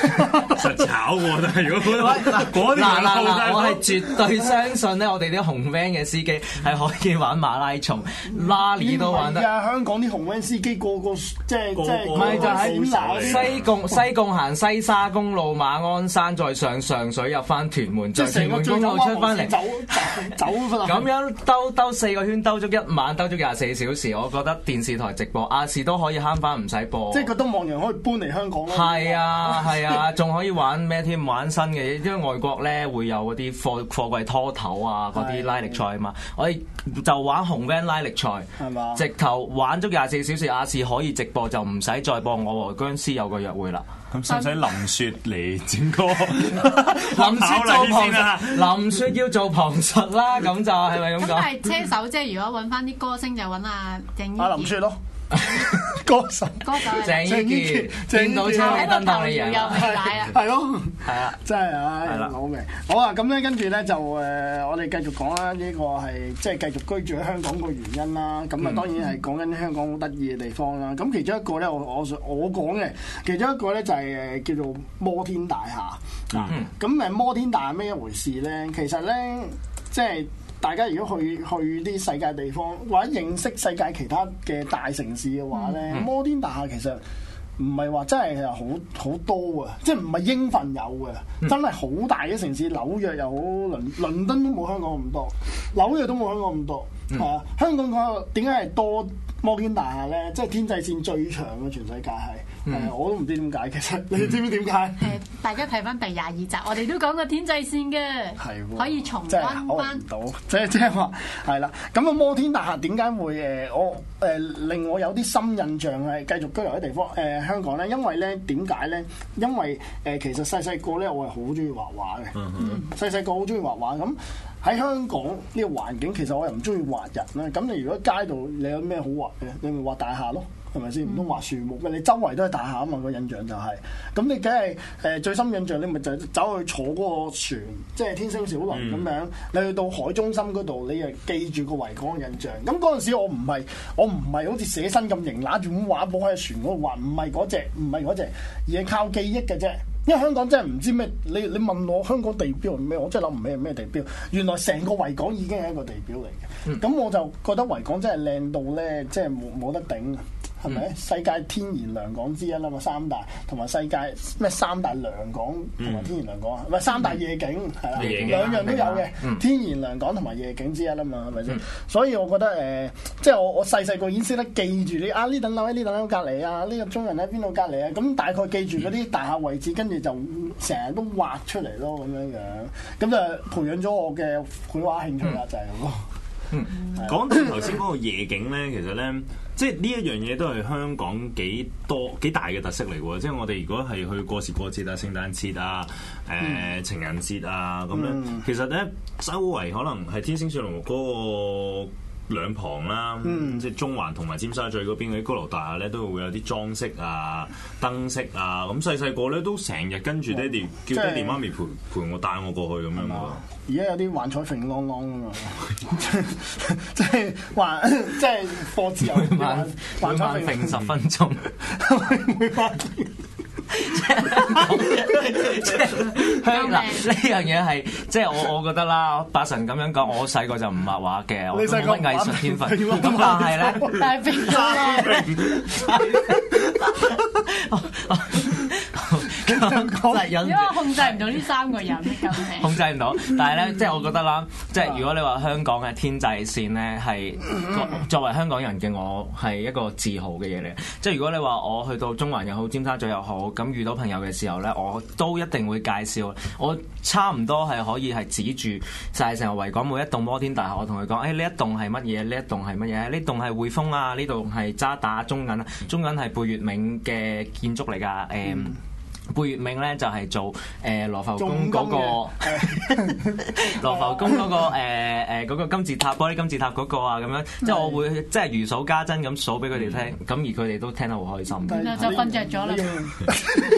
實炒喎，但係如果嗰啲我係絕對相信咧，我哋啲紅 van 嘅司機係可以玩馬拉松、拉力都玩得。 香港啲紅 van 司機個個即係唔係就喺西貢行西沙公路馬鞍山，再上上水入翻屯門，再屯門公路出翻嚟， 走咁樣兜4個圈，兜足1晚，兜足24小時。我覺得電視台直播亞視都可以慳翻唔使播。 即係覺得望人可以搬嚟香港咯。 係啊，仲可以玩咩添？玩新嘅嘢，因為外國咧會有嗰啲貨櫃拖頭啊，嗰啲拉力賽啊嘛。我哋就玩紅 van 拉力賽，係嘛？直頭玩足24小時，亞視可以直播，就唔使再播我和僵屍有個約會啦。 咁使唔使林雪嚟整歌？ 林雪要做旁述啦，咁就係咪咁講？ 咁係車手，即係如果揾翻啲歌星就揾阿鄭伊林雪咯。歌手鄭伊健見到車尾燈當你贏又未解啊！ 係咯，係啊，真係啊，好明。好啊，咁咧跟住咧就我哋繼續講啦。呢個係即係繼續居住喺香港個原因啦。咁啊當然係講緊香港好得意嘅地方啦。咁其中一個咧，我講嘅其中一個咧就係叫做摩天大廈。咁摩天大廈咩一回事咧？其實咧即係。大家如果去啲世界地方或者認識世界其他嘅大城市嘅話咧，摩天大廈其實唔係話真係好多啊，即係唔係應份有嘅，真係好大嘅城市，紐約又好，倫敦都冇香港咁多，紐約都冇香港咁多，係啊，香港個點解係多摩天大廈咧？即係天際線最長嘅全世界係。我都唔知點解，其實你知唔知點解？ 大家睇翻第22集，我哋都講過天際線嘅，可以重溫翻。 即係話係啦，咁摩天大廈點解會令我有啲深印象係繼續居留喺地方香港咧？因為咧點解咧？因為其實細個咧，我係好中意畫畫嘅。細個好中意畫畫，咁喺香港呢個環境，其實我又唔中意畫人啦。咁你如果街度你有咩好畫嘅？你咪畫大廈咯。係咪先？唔通畫樹木嘅？你周圍都係大廈啊嘛，個印象就係、是。咁你梗係最深印象，你咪就走去坐嗰個船，即係天星小輪咁樣。你去到海中心嗰度，你又記住個維港嘅印象。咁嗰陣時我唔係好似寫生咁型，拿住本畫簿喺船嗰度畫，唔係嗰隻，而係靠記憶嘅啫。因為香港真係唔知咩，你問我香港地標係咩，我真係諗唔起係咩地標。原來成個維港已經係一個地標嚟嘅。咁我就覺得維港真係靚到咧，即係冇得頂。係咪？世界天然良港之一啦嘛，三大同埋世界咩三大良港同埋天然良港啊，唔係三大夜景係啦，兩樣都有嘅，天然良港同埋夜景之一啦嘛，係咪先？所以我覺得即係我細個已經識得記住你呢棟樓喺呢棟樓隔離啊，呢個中人喺邊度隔離啊，咁大概記住嗰啲大廈位置，跟住就成日都畫出嚟咯，咁樣咁就培養咗我嘅繪畫興趣啦，就係咁咯。 講到頭先嗰個夜景咧，其實咧，即係呢一樣嘢都係香港幾大嘅特色嚟喎。即係我哋如果係去過時過節啊、聖誕節啊、情人節啊咁樣，其實咧周圍可能係天星小輪嗰個兩旁啦，即係中環同埋尖沙咀嗰邊嗰啲高樓大廈咧，都會有啲裝飾啊、燈飾啊。咁細個咧都成日跟住爹哋叫爹哋媽咪陪我帶我過去咁樣喎。 而家有啲幻彩揈啷啷啊嘛，即係話即係課自由幻彩揈10分鐘， 每晚。 嗱呢樣嘢係即係我覺得啦，八神咁樣講，我細個就唔畫畫嘅，我冇乜藝術天分。咁但係咧， 大冰因為控制唔到呢3個人， 控制唔到。但係咧，即係我覺得啦，即係如果你話香港嘅天際線咧，係作為香港人嘅我係一個自豪嘅嘢嚟。即係如果你話我去到中環又好，尖沙咀又好，咁遇到朋友嘅時候咧，我都一定會介紹。我差唔多係可以係指住就係成個維港每一棟摩天大廈，我同佢講：呢一棟係乜嘢？呢一棟係乜嘢？呢棟係匯豐啊，呢度係渣打、中銀啊，中銀係貝聿銘嘅建築嚟㗎。貝聿銘咧就係做羅浮宮嗰個羅浮宮嗰個嗰個金字塔玻璃金字塔嗰個啊，咁樣即係我會即係如數家珍咁數俾佢哋聽，咁而佢哋都聽得好開心。 就瞓着咗啦。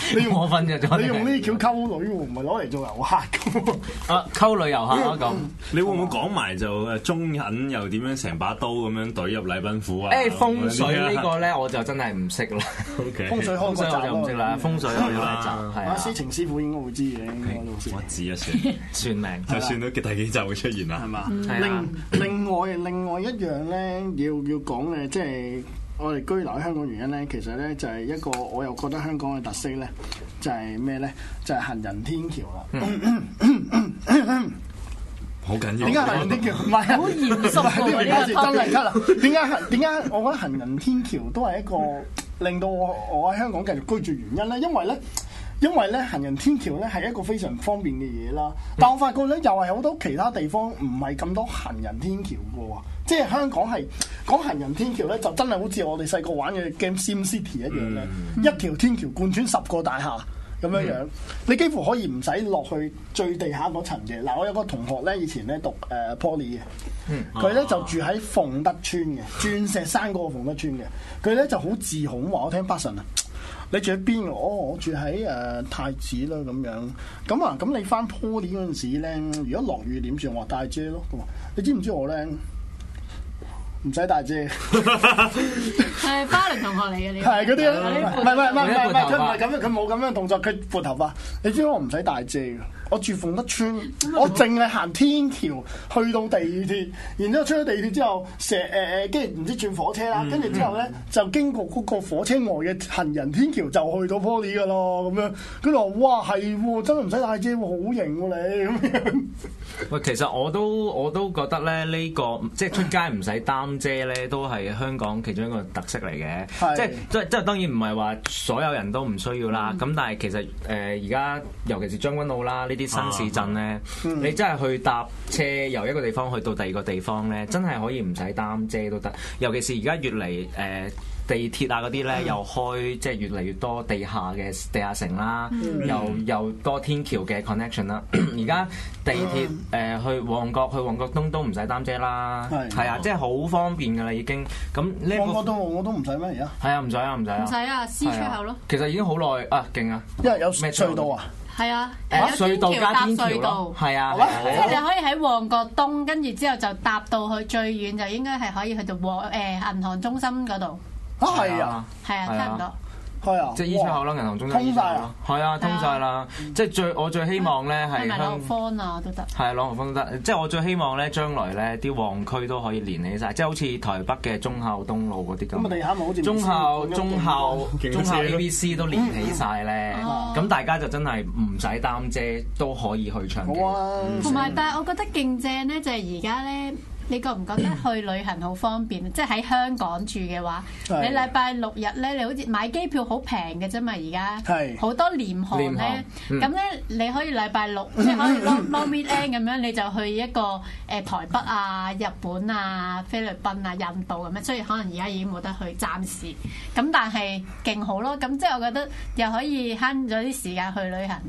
你用過分嘅， 你用呢啲橋溝女喎，唔係攞嚟做遊客嘅。 啊，溝女遊客啊咁， 你會唔會講埋就誒中銀又點樣成把刀咁樣懟入禮賓府啊？ 風水呢個咧我就真係唔識啦。 風水開個集我就唔識啦，風水開個集係啊。 思晴師傅應該會知嘅，應該都知。 我知啊，算命，就算到第幾集會出現啦，係嘛？ 另外一樣咧，要講嘅即係。我哋居留喺香港原因咧，其實咧就係一個我又覺得香港嘅特色咧，就係咩咧？就係行人天橋啦。 好緊要。 點解行人天橋？唔係好嚴肅喎！呢個真係啦。點解我覺得行人天橋都係一個令到我喺香港繼續居住原因咧？因為咧行人天橋咧係一個非常方便嘅嘢啦。但我發覺咧又係好多其他地方唔係咁多行人天橋嘅喎。即係香港係講行人天橋咧，就真係好似我哋細個玩嘅 Game Sim City 一樣咧，一條天橋貫穿10個大廈咁樣樣，你幾乎可以唔使落去最地下嗰層嘅。嗱，我有個同學咧，以前咧讀Poly 嘅，佢咧就住喺鳳德村嘅，鑽石山嗰個鳳德村嘅，佢咧就好自豪咁話我聽，Pason啊，你住喺邊？我住喺太子啦咁樣。咁你翻 Poly 嗰陣時咧，如果落雨點算？我話帶遮咯。你知唔知我咧？唔使帶遮， 係巴黎同學嚟嘅你。 係嗰啲啊，唔係，佢唔係咁樣，佢冇咁樣動作，佢撥頭髮。你知我唔使帶遮嘅，我住鳳德村，我淨係行天橋去到地鐵，然之後出咗地鐵之後，跟住唔知轉火車啦，跟住之後咧就經過嗰個火車外嘅行人天橋就去到 Poly 噶咯，咁樣。跟住我話哇係喎，真係唔使帶遮喎，好型喎你咁樣。 喂，其實我都覺得咧呢個即係出街唔使擔遮咧，都係香港其中一個特色嚟嘅。即係當然唔係話所有人都唔需要啦。咁但係其實而家尤其是將軍澳啦呢啲新市鎮咧，你真係去搭車由一個地方去到第二個地方咧，真係可以唔使擔遮都得。尤其是而家越嚟地鐵啊嗰啲咧又開，即係越嚟越多地下城啦，又多天橋嘅 connection 啦。而家地鐵去旺角東都唔使擔遮啦，係啊，即係好方便㗎啦已經。咁呢旺角東我都唔使咩而家？ 係啊，唔使啊，唔使啊，C 出口咯。 其實已經好耐啊，勁啊！ 因為有咩隧道啊？ 係啊， 隧道加天橋咯，係啊， 即係你可以喺旺角東，跟住之後就搭到去最遠，就應該係可以去到銀行中心嗰度。 係啊， 係啊，差唔多。 係啊， 即係 E 出口啦，銀行中心通晒啦，係啊，通晒啦。即係我最希望咧係朗豪坊啊都得， 係朗豪坊都得。即係我最希望咧，將來咧啲旺區都可以連起晒，即係好似台北嘅忠孝東路嗰啲咁。 咁啊，地下冇好似忠孝 ABC 都連起晒咧，咁大家就真係唔使擔遮都可以去唱 K。 好啊， 同埋但係我覺得勁正咧，就係而家咧。你覺唔覺得去旅行好方便？即係喺香港住嘅話，你禮拜6日咧，你好似買機票好平嘅啫嘛，而家好多廉航咧，咁咧你可以禮拜6即係可以 long weekend 咁樣，你就去一個台北啊、日本啊、菲律賓啊、印度咁樣。雖然可能而家已經冇得去，暫時咁，但係勁好咯。咁即係我覺得又可以慳咗啲時間去旅行。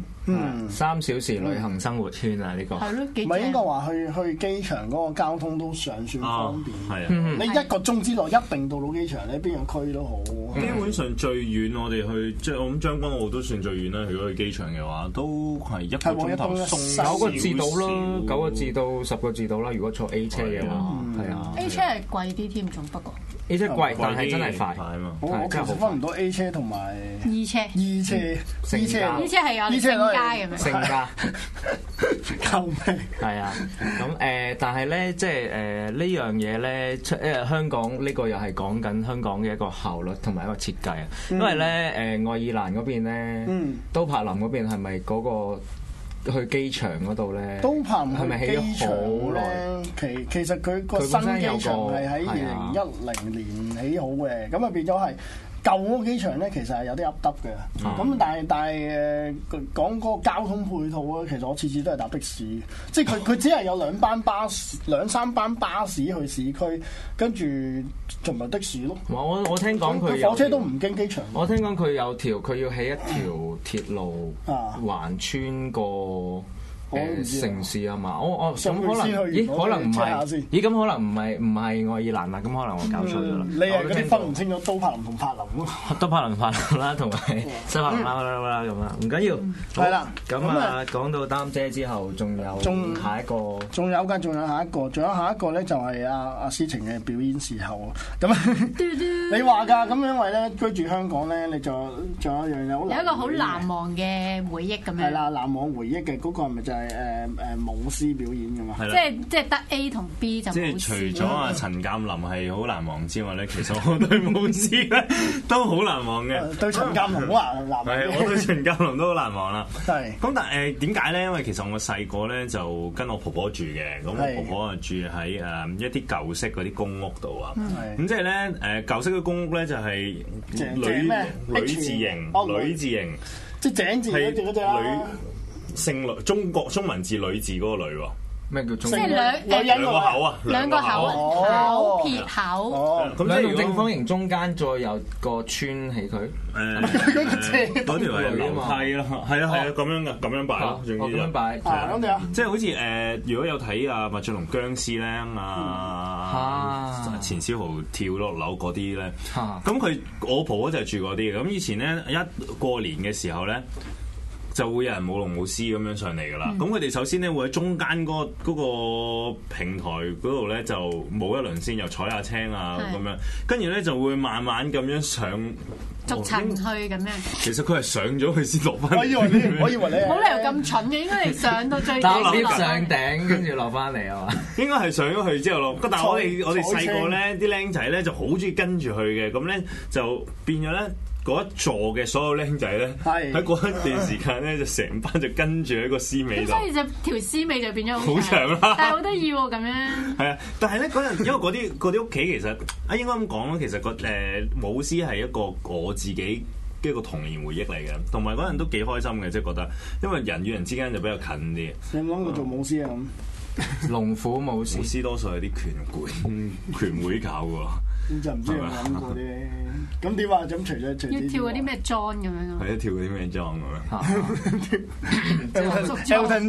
3小時旅行生活圈啊！呢個係咯，幾唔係應該話去機場嗰個交通都尚算方便。 係啊， 你1個鐘之內一定到機場，你邊個區都好。 基本上最遠我哋去即係我諗將軍澳都算最遠啦。如果去機場嘅話，都係1個鐘頭送 9個字到啦，9個字到10個字到啦。如果坐 A 車嘅話，係啊 ，A 車係貴啲添，仲不過 A 車貴，但係真係快啊嘛。 我其實分唔到 A 車同埋 E 車 ，E 車係我哋升家咁樣。 升家救命！ 係啊，咁但係咧，即係呢樣嘢咧，香港呢個又係講緊香港嘅一個效率同埋一個設計啊。因為咧，愛爾蘭嗰邊咧，都柏林嗰邊係咪嗰個去機場嗰度咧？ 都柏林係咪起咗好耐？ 其實佢個新機場係喺2010年起好嘅，咁啊變咗係。舊嗰個機場咧，其實係有啲噏耷嘅，咁但係講嗰個交通配套咧，其實我次次都係搭的士，即係佢只係有2三班巴士去市區，跟住仲有的士咯。 我聽講佢火車都唔經機場。 我聽講佢要起一條鐵路，橫穿個城市啊嘛，咁可能可能唔係，咁可能唔係愛爾蘭啦，咁可能我搞錯咗啦。 你係嗰啲分唔清楚都柏林同柏林咯， 都柏林啦，同埋西柏林啦咁啊，唔緊要。係啦，咁啊講到擔遮之後，仲有下一個， 仲有下一個咧就係阿思晴嘅表演時候。咁你話㗎，咁因為咧居住香港咧，你仲有一樣嘢有一個好難忘嘅回憶咁樣。 係啦，難忘回憶嘅嗰個係咪就係舞獅表演㗎嘛？ 即係得 A 同 B 就。 即係除咗阿陳鑑林係好難忘之外咧，其實我對舞獅咧都好難忘嘅。 對陳鑑林好難忘。 係，我對陳鑑林都好難忘啦。 係。 咁但係點解咧？因為其實我細個咧就跟我婆婆住嘅，咁我婆婆啊住喺一啲舊式嗰啲公屋度啊。咁即係咧舊式嘅公屋咧就係女字形， 即係井字嗰隻啦。 姓女，中文字女字嗰個女喎。 咩叫中？ 即係兩個口啊， 兩個口撇口。 咁兩個正方形中間再有個穿起佢。 嗰條係樓梯咯，係啊，咁樣嘅，咁樣擺咯，總之咁樣擺。 即係好似如果有睇麥浚龍僵屍咧，錢小豪跳落樓嗰啲咧，咁我婆婆就係住嗰啲嘅。咁以前咧一過年嘅時候咧，就會有人舞龍舞獅咁樣上嚟㗎啦。咁佢哋首先咧會喺中間嗰個平台嗰度咧就舞一輪先，又踩下青啊咁樣，跟住咧就會慢慢咁樣上逐層去咁樣。 其實佢係上咗去先落翻。 我以為你冇理由咁蠢嘅，應該係上到最搭 lift 上頂，跟住落翻嚟啊嘛。 應該係上咗去之後落。但係我哋細個咧啲僆仔咧就好中意跟住去嘅，咁咧就變咗咧。嗰一座嘅所有僆仔咧，喺嗰一段時間咧，就成班就跟住喺個獅尾度。 所以條獅尾就變咗好長啦。 但係好得意喎，咁樣。係啊，但係咧嗰陣，因為嗰啲屋企其實應該咁講咯，其實舞獅係一個我自己嘅一個童年回憶嚟嘅，同埋嗰陣都幾開心嘅，即係覺得，因為人與人之間就比較近啲。 你有冇諗過做舞獅啊？咁龍虎舞獅多數係啲拳會搞喎。 咁就唔知有冇諗過啲。咁點啊？咁除咗要跳嗰啲咩裝咁樣咯？ 係啊，跳嗰啲咩裝咁樣 ？Elton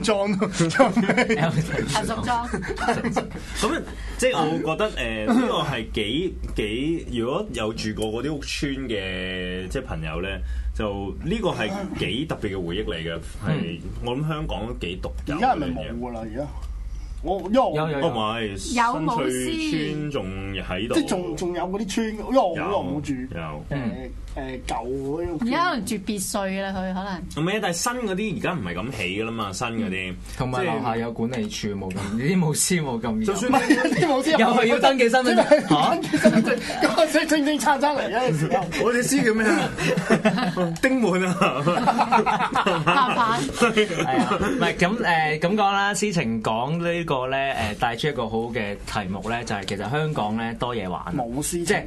John 成熟裝。 咁即係我覺得呢個係幾如果有住過嗰啲屋村嘅即係朋友咧，就呢個係幾特別嘅回憶嚟嘅。係我諗香港都幾獨有。 而家係咪冇㗎啦？而家？有唔係新翠村仲喺度， 即係仲有嗰啲村，因為我好耐冇住。舊嗰啲， 而家可能住別墅啦，佢可能。 唔係，但係新嗰啲而家唔係咁起噶啦嘛，新嗰啲。 同埋樓下有管理處冇咁，啲舞獅冇咁。 就算啲舞獅又係要登記身份證嚇， 登記身份證，咁所以清清叉叉嚟嘅時候， 我哋獅叫咩啊？丁滿啊！ 拍牌係啊，唔係咁講啦。思晴講呢個咧帶出一個好嘅題目咧，就係其實香港咧多嘢玩， 舞獅即係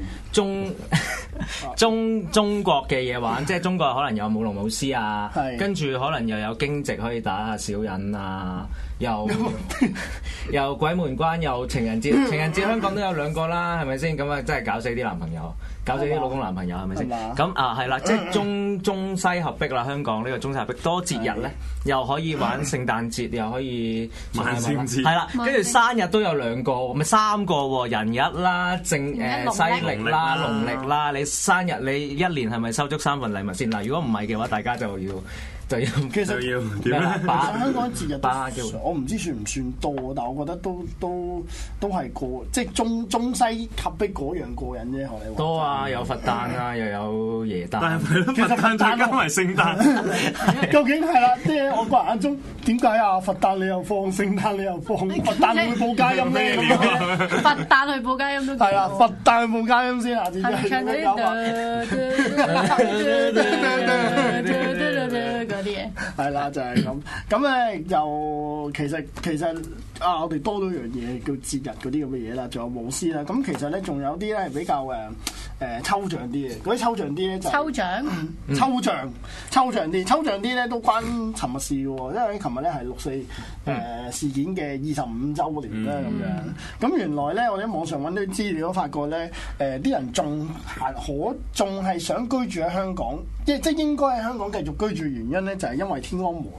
中國嘅嘢玩，即係中國可能有舞龍舞獅啊，跟住可能又有驚蟄可以打下小人啊，又鬼門關，又情人節，情人節香港都有2個啦，係咪先？咁啊真係搞死啲男朋友，搞死啲老公男朋友，係咪先？咁啊係啦，即係中西合璧啦，香港呢個中西合璧多節日咧，又可以玩聖誕節，又可以萬聖節， 係啦，跟住生日都有2個，咪3個喎，人日啦，西歷啦，農曆啦，你生日你1年係咪收足3份禮物先？嗱，如果唔係嘅話，大家就要。其實要點咧？ 香港節日我唔知算唔算多，但我覺得都係過，即係中西合璧嗰樣過癮啫。學你話多啊，有佛誕啊，又有耶誕。 但係佛誕再加埋聖誕， 究竟係啦？即係我個人眼中點解啊？佛誕你又放，聖誕你又放，佛誕去報佳音咧？ 佛誕去報佳音都係啦，佛誕去報佳音先啊！ 唱嗰啲啲嘢係啦，就係咁咧，就其實啊，我哋多咗樣嘢叫節日嗰啲咁嘅嘢啦，仲有舞獅啦。咁其實咧，仲有啲咧係比較抽象啲嘅。嗰啲抽象啲咧就抽象啲咧都關尋日事嘅喎，因為尋日咧係6·4事件嘅25週年啦咁樣。咁原來咧，我哋喺網上揾啲資料都發覺咧，啲人仲係想居住喺香港，即係應該喺香港繼續居住原因咧，就係因為天安門喎。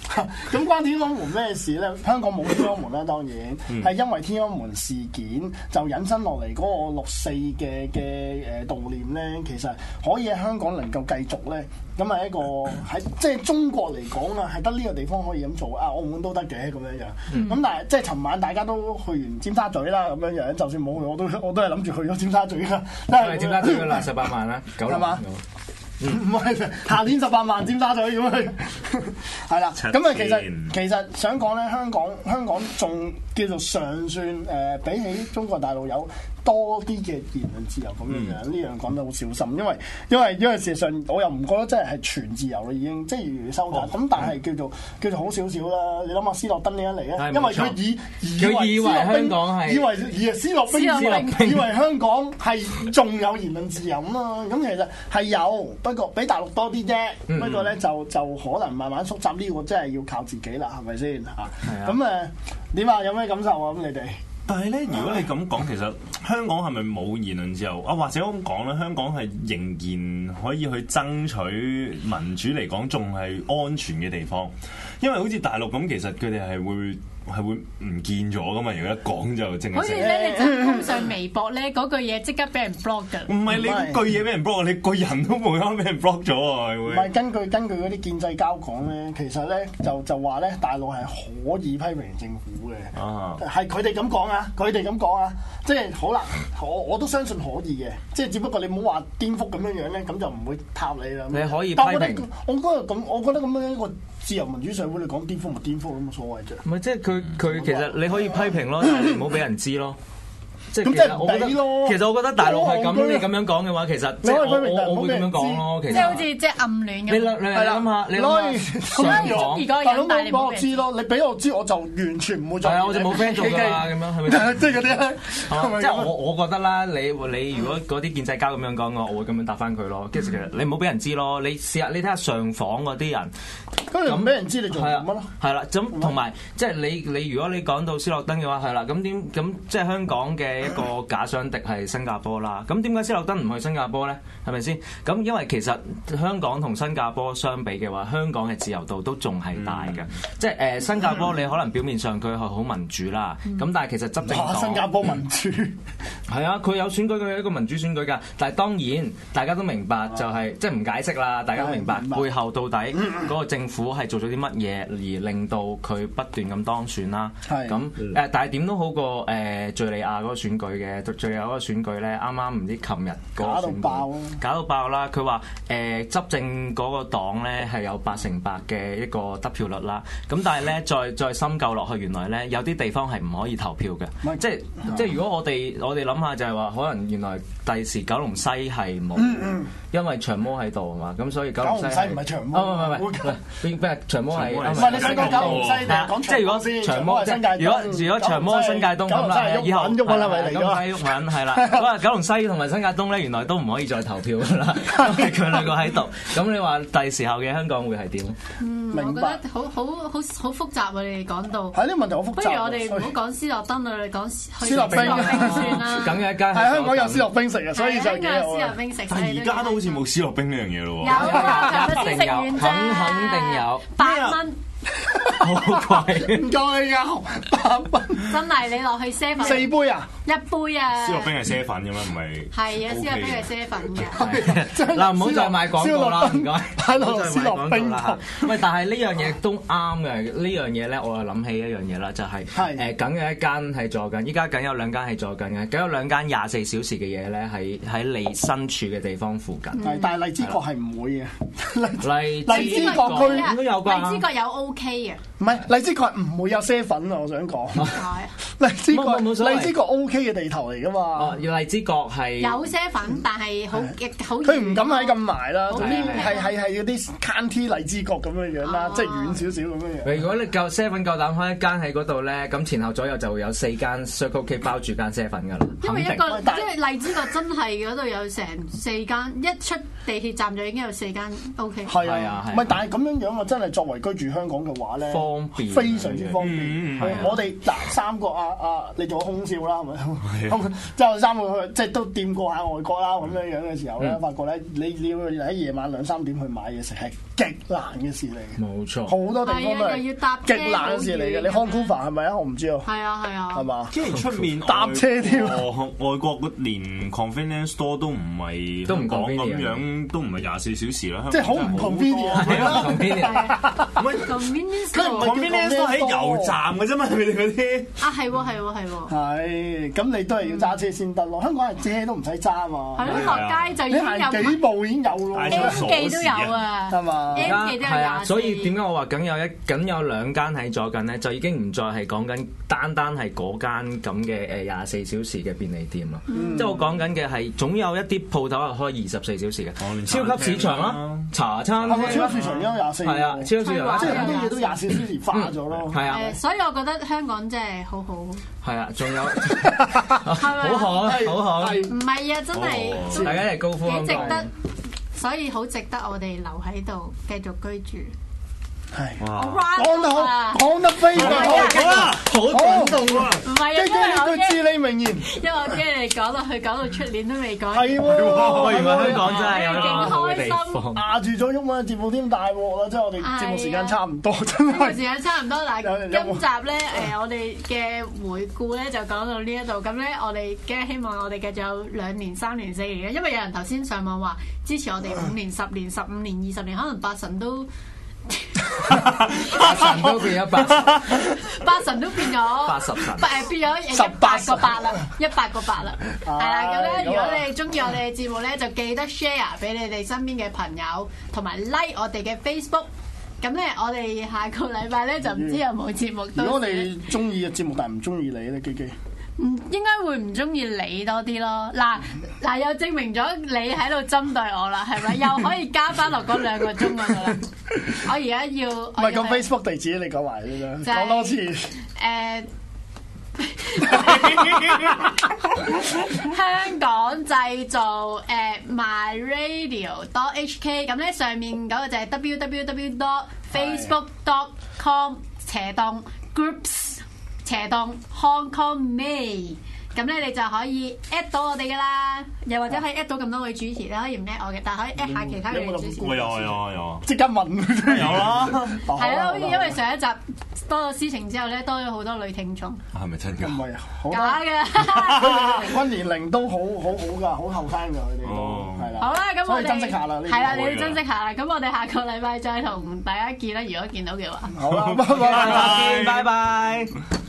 咁關天安門咩事咧？香港冇天安門啦，當然係因為天安門事件就引申落嚟嗰個6·4嘅悼念咧，其實可以喺香港能夠繼續咧，咁係一個喺即係中國嚟講啊，係得呢個地方可以咁做啊，澳門都得嘅咁樣樣。咁但係即係尋晚大家都去完尖沙咀啦，咁樣樣，就算冇去我都係諗住去咗尖沙咀啦。 係尖沙咀㗎啦，18萬啦，9係嘛？ 唔係下年18萬尖沙咀咁樣，係啦。咁啊，其實想講咧，香港仲叫做尚算比起中國大陸有多啲嘅言論自由咁樣樣，呢樣講得好小心，因為事實上我又唔覺得真係全自由啦，已經即係如收窄。咁但係叫做好少少啦。你諗下斯諾登呢一嚟咧，因為佢以為香港係以為斯諾兵以為香港係仲有言論自由啊嘛。咁其實係有，不過比大陸多啲啫。不過咧就可能慢慢縮窄，呢個真係要靠自己啦，係咪先嚇？咁點啊？有咩感受啊？咁你哋？ 但係咧，如果你咁講，其實香港係咪冇言論自由啊？或者咁講咧，香港係仍然可以去爭取民主嚟講，仲係安全嘅地方。因為好似大陸咁，其實佢哋係會唔見咗噶嘛？如果一講就淨係。好似咧，你就通上微博咧，嗰句嘢即刻俾人 block 㗎。 唔係你嗰句嘢俾人 block，你個人都冇啱俾人 block 咗啊！ 唔係根據嗰啲建制交講咧，其實咧就話咧，大陸係可以批評政府嘅，係佢哋咁講啊，佢哋咁講啊，即係好啦，我都相信可以嘅，即係只不過你唔好話顛覆咁樣樣咧，咁就唔會塔你啦。 你可以批評， 我覺得咁樣一個自由民主社會，你講顛覆咪顛覆，冇所謂啫。 唔係即係佢其實你可以批評咯，但係你唔好俾人知咯。即係其實我覺得大陸係咁，你咁樣講嘅話，其實即係我會咁樣講咯。其實即係好似即係暗戀咁。 你諗下，你如果有但係你俾我知咯，你俾我知我就完全唔會再。 係啊，我就冇 friend 做㗎啦，咁樣係咪？ 即係嗰啲咧， 即係我覺得啦，你如果嗰啲建制交咁樣講嘅，我會咁樣答翻佢咯。其實你唔好俾人知咯，你試下你睇下上訪嗰啲人， 咁俾人知你做乜咯？ 係啦，咁同埋即係你如果你講到斯諾登嘅話，係啦，咁即係香港嘅一個假想敵係新加坡啦，咁點解斯諾登唔去新加坡咧？係咪先？咁因為其實香港同新加坡相比嘅話，香港嘅自由度都仲係大嘅。即係新加坡你可能表面上佢係好民主啦，咁但係其實執政黨新加坡民主係啊，佢有選舉，佢係一個民主選舉㗎。但係當然大家都明白就係即係唔解釋啦，大家都明白背後到底嗰個政府係做咗啲乜嘢而令到佢不斷咁當選啦。咁但係點都好過敍利亞嗰個選舉嘅。敍利亞嗰個選舉咧，啱啱唔知琴日嗰個選舉搞到爆啦！佢話執政嗰個黨咧係有8%嘅一個得票率啦。咁但係咧再深究落去，原來咧有啲地方係唔可以投票嘅。即係如果我哋諗下就係話，可能原來第時九龍西係冇，因為長毛喺度啊嘛。咁所以九龍西唔係長毛， 唔係長毛係唔係你想講九龍西定講即係如果長毛新界東，如果長毛新界東咁啦，以後係啦，嗰個九龍西同埋新界東咧，原來都唔可以再投票噶啦，因為佢兩個喺度。咁你話第時候嘅香港會係點？ 我覺得好複雜啊！你哋講到係呢個問題好複雜。 不如我哋唔好講斯諾登啦，你講斯諾兵算啦。 梗有一間喺香港有斯諾兵食啊，所以就幾有斯諾兵食。 但係而家都好似冇斯諾兵呢樣嘢咯喎。 有，一定有，肯定有 8蚊。 好貴， 唔夠你㗎，8蚊。 真係你落去7粉 4杯啊 ，1杯啊。 斯諾兵係7粉嘅咩？唔係。係啊，斯諾兵係7粉嘅。 嗱，唔好再賣廣告啦，唔該。 喺度斯諾兵啦。 喂，但係呢樣嘢都啱嘅。呢樣嘢咧，我又諗起一樣嘢啦，就係梗有一間係做緊，依家梗有2間係做緊嘅，梗有2間24小時嘅嘢咧，喺你身處嘅地方附近。 但係荔枝角係唔會嘅。 荔枝角區都有啩。 荔枝角有 OK 嘅。 唔係荔枝角唔會有7粉啊！我想講。荔枝角 OK 嘅地頭嚟㗎嘛。 哦，荔枝角係有7粉，但係好佢唔敢喺咁埋啦。係嗰啲 County 荔枝角咁樣樣啦，即係遠少少咁樣樣。 如果你夠7粉夠膽開一間喺嗰度咧，咁前後左右就會有4間 Circle K 包住間7粉㗎啦。 因為一個即係荔枝角真係嗰度有成4間，一出地鐵站就已經有4間 OK。 係啊，唔係但係咁樣樣啊，真係作為居住香港嘅話咧。 方便， 非常之方便。我哋嗱三個你做咗空少啦，係咪？之後三個即係都掂過下外國啦，咁樣樣嘅時候咧，發覺咧你要喺夜晚2、3點去買嘢食係極難嘅事嚟嘅。 冇錯， 好多地方都係極難嘅事嚟嘅。你 Vancouver 係咪啊？我唔知啊。 係啊係啊。 係嘛？ 即係出面搭車添。 外國連 convenience store 都唔係香港咁樣，都唔係24小時啦。 即係好唔 convenient 係啦。 唔係 convenience store 喺油站嘅啫嘛，係咪嗰啲？ 啊係喎。 係，咁你都係要揸車先得咯。香港係車都唔使揸嘛。 係咯，落街就已經有。 你行幾步已經有咯。 M 記都有啊， 係嘛 ？M 記都有24。 所以點解我話僅有2間喺左近咧，就已經唔再係講緊單係嗰間咁嘅24小時嘅便利店啦。即係我講緊嘅係總有一啲鋪頭係開24小時嘅，超級市場啦、茶餐廳。 超級市場都24。係啊，超級市場即係好多嘢都24小時化咗咯。 係啊， 所以我覺得香港真係好好。 係啊，仲有好好。 唔係啊，真係大家係高呼幾值得，所以好值得我哋留喺度繼續居住。 係， 講得非常好， 好感動啊！ 唔係啊，因為我驚至理名言， 因為我驚你講到出年都未講。 係喎， 原來香港真係有勁開心， 壓住咗英文嘅節目添，大鑊啦！即係我哋節目時間差唔多，真係。 節目時間差唔多，嗱，今集咧我哋嘅回顧咧就講到呢一度，咁咧我哋嘅希望我哋繼續有2年、3年、4年嘅，因為有人頭先上網話支持我哋5年、10年、15年、20年，可能8神都。 8神都變咗 8神都變咗 80神， 變咗18個8啦，100個8啦，係啦。咁咧，如果你哋中意我哋嘅節目咧，就記得 share 俾你哋身邊嘅朋友，同埋 like 我哋嘅 Facebook。咁咧，我哋下個禮拜咧就唔知有冇節目。 如果你中意嘅節目，但係唔中意你咧，基基。 應該會唔中意你多啲咯。嗱，又證明咗你喺度針對我啦，係咪？又可以加翻落嗰2個鐘嗰度啦。我而家要唔係個 Facebook 地址，你講埋先啦，講多次。 香港製造myradio.hk， 咁咧上面嗰個就係 www.facebook.com/groups/Hong Kong May， 咁咧你就可以 at 到我哋噶啦，又或者可以 at 到咁多位主持，你可以唔 at 我嘅，但係可以 at 下其他嘅主持。 有，即刻問有啦。 係咯，因為上一集多咗私情之後咧，多咗好多女聽眾。 係咪真㗎？ 唔係啊， 假嘅。 平均年齡都好㗎，好後生㗎佢哋都係啦。 好啦，咁我哋珍惜下啦。 係啦，你要珍惜下啦。咁我哋下個禮拜再同大家見啦，如果見到嘅話。 好啦，拜拜。